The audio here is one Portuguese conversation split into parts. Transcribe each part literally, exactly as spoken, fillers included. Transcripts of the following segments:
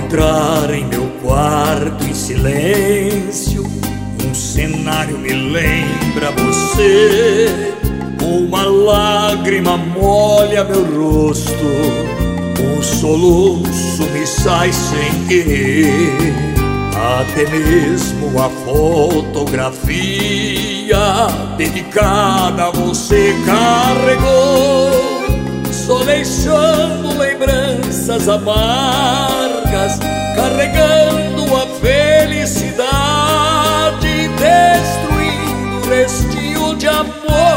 entrar em meu quarto em silêncio, um cenário me lembra você. Uma lágrima molha meu rosto, um soluço me sai sem querer. Até mesmo a fotografia dedicada a você carregou, só deixando lembranças amargas, carregando a felicidade, destruindo o restinho de amor.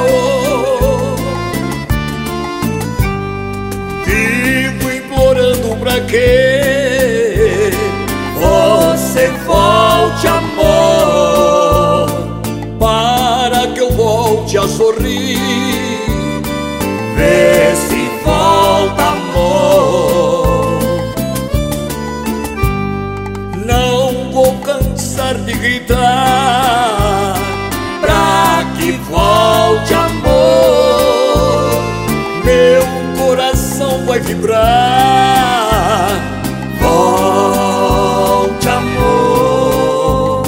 Vivo implorando pra que você volte, amor, para que eu volte a sorrir. Vê se volta, amor. Não vou cansar de gritar pra que volte, amor. Meu coração vai vibrar. Volte, amor.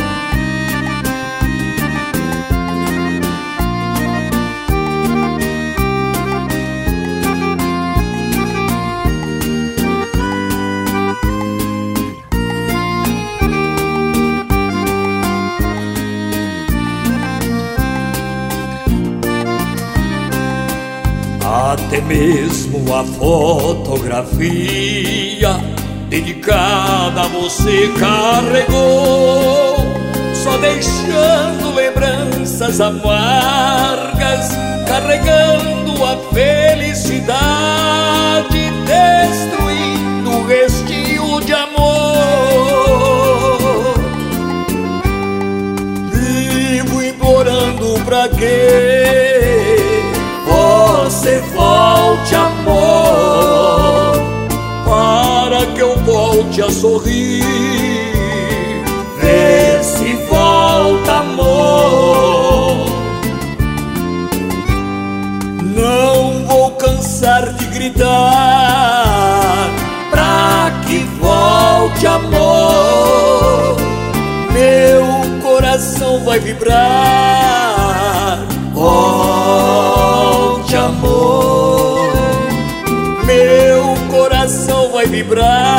Até mesmo a fotografia dedicada a você carregou, só deixando lembranças amargas, carregando a felicidade, destruindo o restinho de amor. Vivo implorando pra que você volte, amor, para que eu volte a sorrir. Vê se volta, amor. Não vou cansar de gritar pra que volte, amor. Meu coração vai vibrar. Volte, amor. Meu coração vai vibrar.